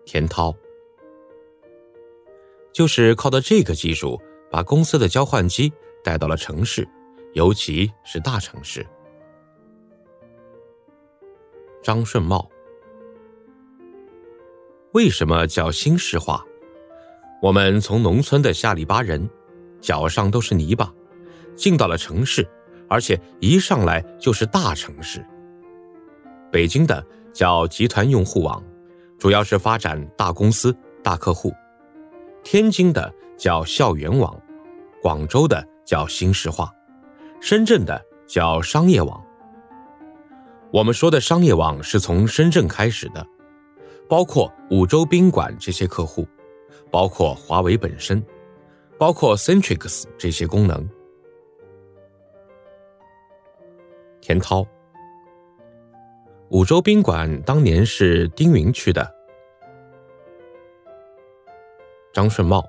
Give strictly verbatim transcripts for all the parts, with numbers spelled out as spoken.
田涛。就是靠的这个技术，把公司的交换机带到了城市，尤其是大城市。张顺茂。为什么叫新市化？我们从农村的下里巴人，脚上都是泥巴，进到了城市，而且一上来就是大城市。北京的叫集团用户网，主要是发展大公司、大客户；天津的叫校园网，广州的叫新市化，深圳的叫商业网。我们说的商业网是从深圳开始的，包括五洲宾馆这些客户，包括华为本身，包括 Centrix 这些功能。田涛。五洲宾馆当年是丁云去的。张顺茂。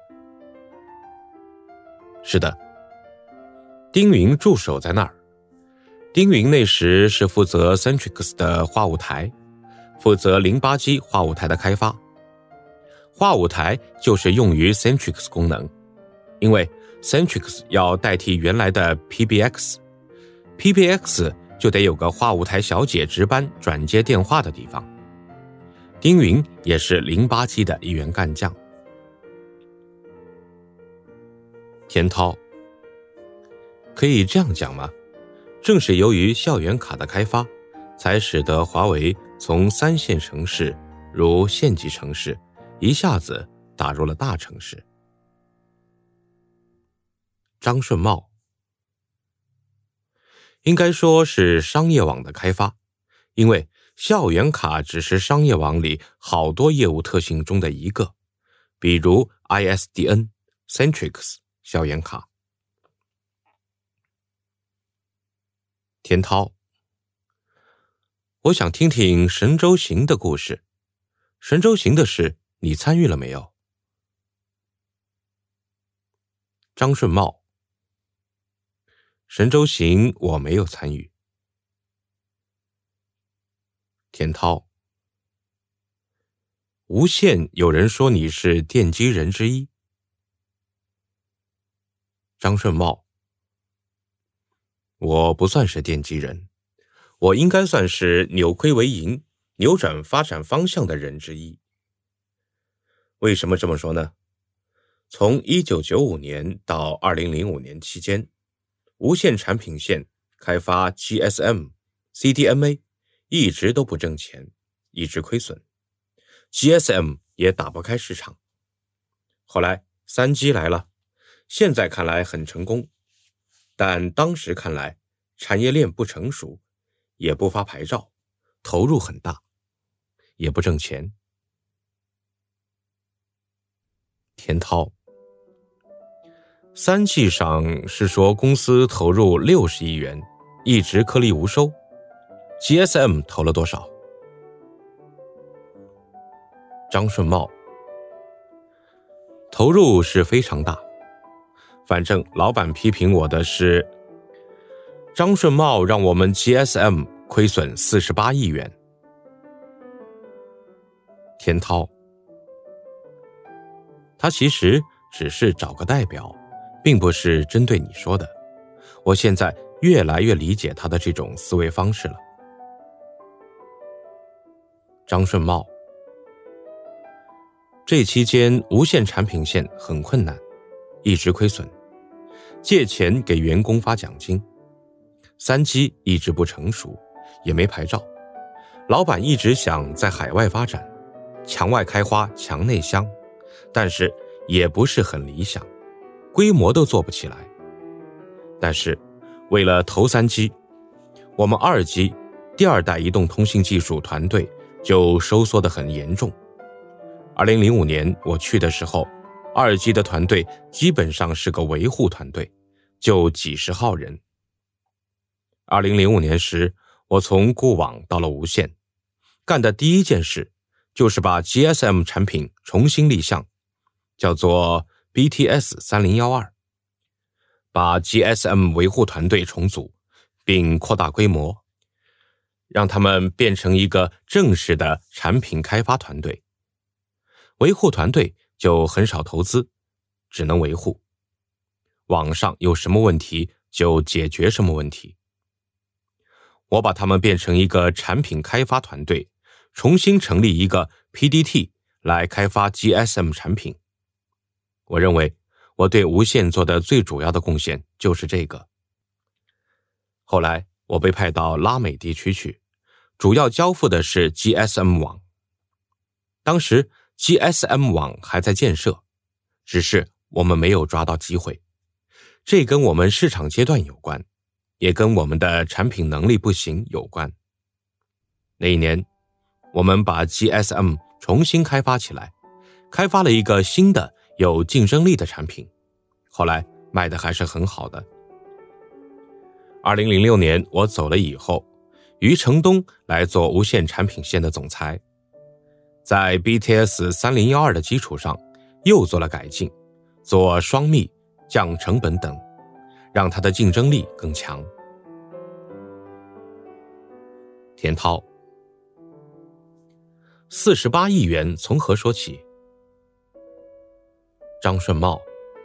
是的，丁云驻守在那儿。丁云那时是负责 Centrix 的化舞台，负责零八机化舞台的开发。化舞台就是用于 Centrix 功能，因为 Centrix 要代替原来的 P B X， P B X 就得有个化舞台小姐值班转接电话的地方。丁云也是零八机的一员干将。田涛。可以这样讲吗？正是由于校园卡的开发，才使得华为从三线城市如县级城市一下子打入了大城市。张顺茂。应该说是商业网的开发，因为校园卡只是商业网里好多业务特性中的一个，比如 I S D N、Centrix 校园卡。田涛。我想听听神州行的故事。神州行的事你参与了没有？张顺茂。神州行我没有参与。田涛。无线有人说你是奠基人之一。张顺茂。我不算是奠基人，我应该算是扭亏为盈、扭转发展方向的人之一。为什么这么说呢？从一九九五年到二零零五年期间，无线产品线开发 G S M、C D M A 一直都不挣钱，一直亏损， G S M 也打不开市场。后来三 G 来了，现在看来很成功，但当时看来产业链不成熟，也不发牌照，投入很大，也不挣钱。田涛。三 G 上是说公司投入六十亿元，一直颗粒无收。G S M 投了多少？张顺茂。投入是非常大，反正老板批评我的是张顺茂让我们 G S M 亏损四十八亿元。田涛。他其实只是找个代表，并不是针对你说的。我现在越来越理解他的这种思维方式了。张顺茂。这期间无线产品线很困难，一直亏损，借钱给员工发奖金，三 G 一直不成熟，也没牌照，老板一直想在海外发展，墙外开花墙内香，但是也不是很理想，规模都做不起来。但是为了投三 G， 我们二 G 第二代移动通信技术团队就收缩得很严重。二零零五年我去的时候，二 G 的团队基本上是个维护团队，就几十号人。二零零五年时，我从固网到了无线，干的第一件事就是把 G S M 产品重新立项，叫做 B T S 三零一二， 把 G S M 维护团队重组，并扩大规模，让他们变成一个正式的产品开发团队。 维护团队就很少投资，只能维护。网上有什么问题就解决什么问题。我把他们变成一个产品开发团队，重新成立一个 P D T 来开发 G S M 产品。我认为我对无线做的最主要的贡献就是这个。后来我被派到拉美地区去，主要交付的是 G S M 网。当时 G S M 网还在建设，只是我们没有抓到机会。这跟我们市场阶段有关，也跟我们的产品能力不行有关。那一年，我们把 G S M 重新开发起来，开发了一个新的有竞争力的产品，后来卖的还是很好的。二零零六年我走了以后，余承东来做无线产品线的总裁，在 B T S 三零一二的基础上又做了改进，做双密、降成本等，让它的竞争力更强。田涛，四十八亿元从何说起？张顺茂，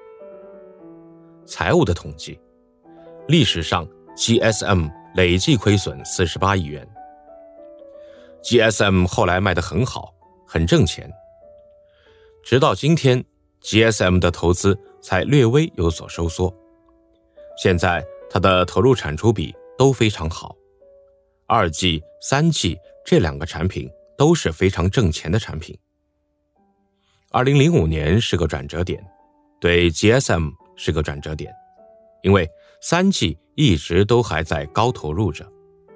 财务的统计，历史上 G S M 累计亏损四十八亿元。G S M 后来卖得很好，很挣钱。直到今天 G S M 的投资才略微有所收缩。现在它的投入产出比都非常好，二 G、三 G 这两个产品都是非常挣钱的产品。二零零五年是个转折点，对 G S M 是个转折点，因为 三 G 一直都还在高投入着。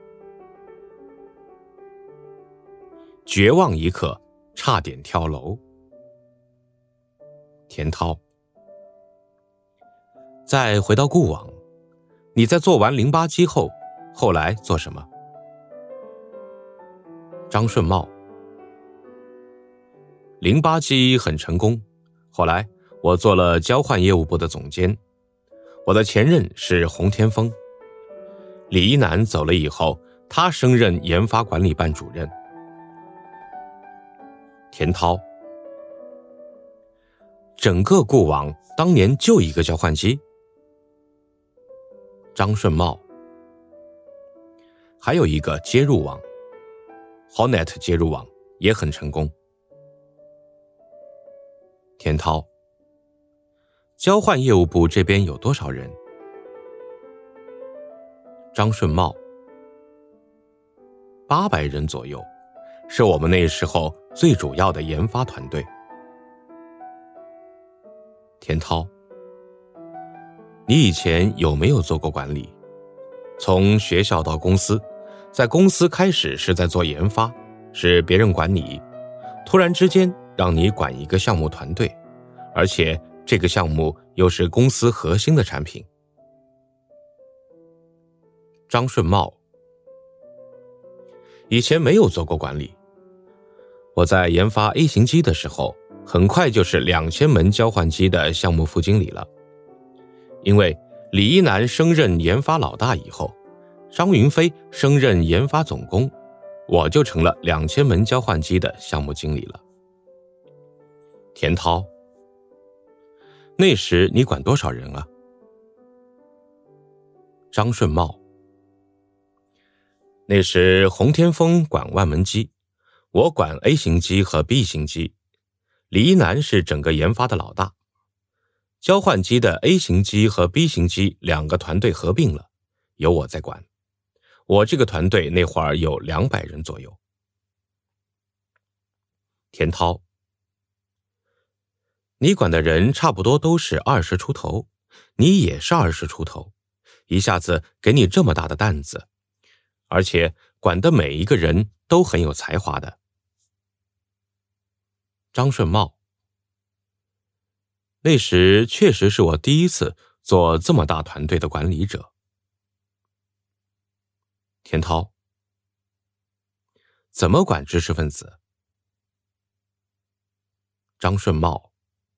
绝望一刻，差点跳楼。田涛，再回到固网，你在做完零八机后，后来做什么？张顺茂，零八机很成功，后来我做了交换业务部的总监，我的前任是洪天峰。李一男走了以后，他升任研发管理办主任。田涛，整个固网当年就一个交换机。张顺茂，还有一个接入网 Hornet 接入网也很成功。田涛，交换业务部这边有多少人？张顺茂，八百人左右，是我们那时候最主要的研发团队。田涛，你以前有没有做过管理？从学校到公司，在公司开始是在做研发，是别人管你，突然之间让你管一个项目团队，而且这个项目又是公司核心的产品。张顺茂，以前没有做过管理。我在研发 A 型机的时候，很快就是两千门交换机的项目副经理了。因为李一男升任研发老大以后，张云飞升任研发总工，我就成了两千门交换机的项目经理了。田涛，那时你管多少人啊？张顺茂，那时洪天峰管万门机，我管 A 型机和 B 型机，李一男是整个研发的老大。交换机的 A 型机和 B 型机两个团队合并了，由我在管。我这个团队那会儿有两百人左右。田涛，你管的人差不多都是二十出头，你也是二十出头，一下子给你这么大的担子，而且管的每一个人都很有才华的。张顺茂，那时确实是我第一次做这么大团队的管理者。田涛，怎么管知识分子？张顺茂，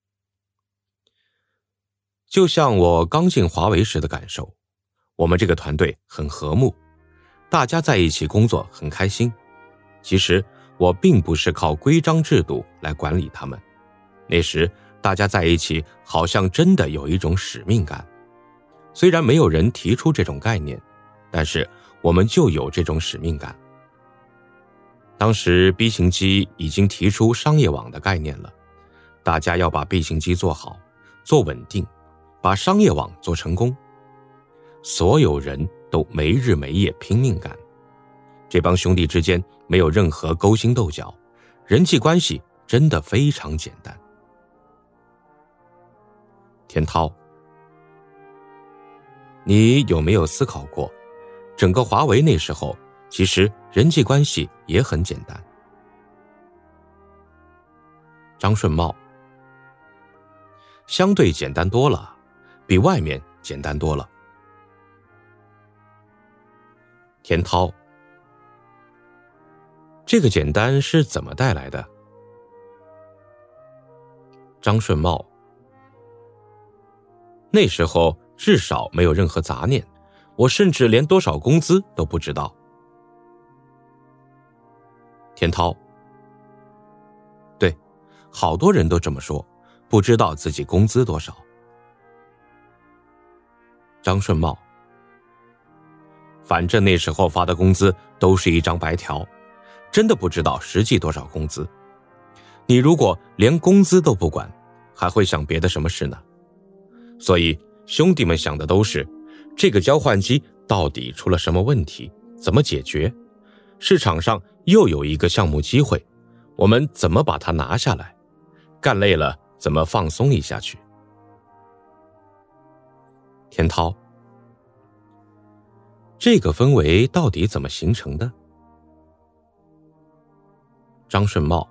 就像我刚进华为时的感受，我们这个团队很和睦，大家在一起工作很开心。其实我并不是靠规章制度来管理他们， 那时大家在一起好像真的有一种使命感，虽然没有人提出这种概念，但是我们就有这种使命感。当时 B 型机已经提出商业网的概念了，大家要把 B 型机做好，做稳定，把商业网做成功。所有人都没日没夜拼命干，这帮兄弟之间没有任何勾心斗角，人际关系真的非常简单。田涛，你有没有思考过，整个华为那时候其实人际关系也很简单？张顺茂，相对简单多了，比外面简单多了。田涛，这个简单是怎么带来的？张顺茂，那时候至少没有任何杂念，我甚至连多少工资都不知道。田涛，对，好多人都这么说，不知道自己工资多少。张顺茂，反正那时候发的工资都是一张白条，真的不知道实际多少工资。你如果连工资都不管，还会想别的什么事呢？所以兄弟们想的都是，这个交换机到底出了什么问题，怎么解决？市场上又有一个项目机会，我们怎么把它拿下来？干累了怎么放松一下去？田涛，这个氛围到底怎么形成的？张顺茂，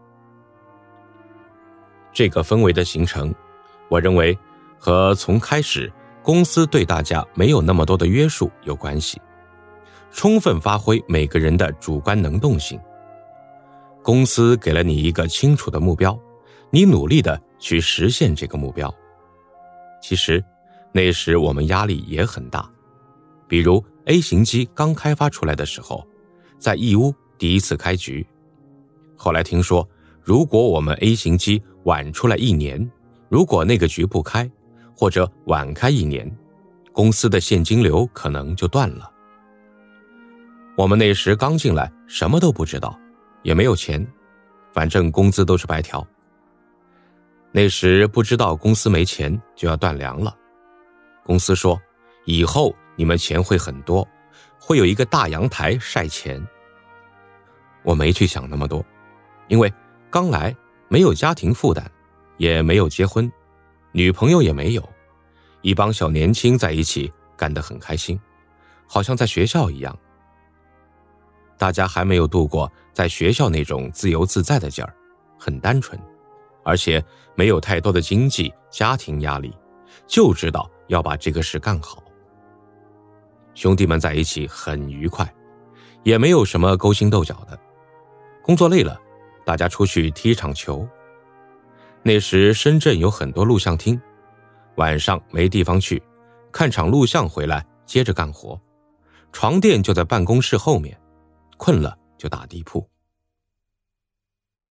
这个氛围的形成，我认为和从开始公司对大家没有那么多的约束有关系，充分发挥每个人的主观能动性。公司给了你一个清楚的目标，你努力的去实现这个目标。其实那时我们压力也很大，比如 A 型机刚开发出来的时候，在义乌第一次开局，后来听说如果我们 A 型机晚出来一年，如果那个局不开，或者晚开一年，公司的现金流可能就断了。我们那时刚进来，什么都不知道，也没有钱，反正工资都是白条。那时不知道公司没钱就要断粮了，公司说以后你们钱会很多，会有一个大阳台晒钱。我没去想那么多，因为刚来，没有家庭负担，也没有结婚，女朋友也没有，一帮小年轻在一起干得很开心，好像在学校一样。大家还没有度过在学校那种自由自在的劲儿，很单纯，而且没有太多的经济家庭压力，就知道要把这个事干好。兄弟们在一起很愉快，也没有什么勾心斗角的。工作累了，大家出去踢场球。那时深圳有很多录像厅，晚上没地方去，看场录像回来接着干活，床垫就在办公室后面，困了就打地铺。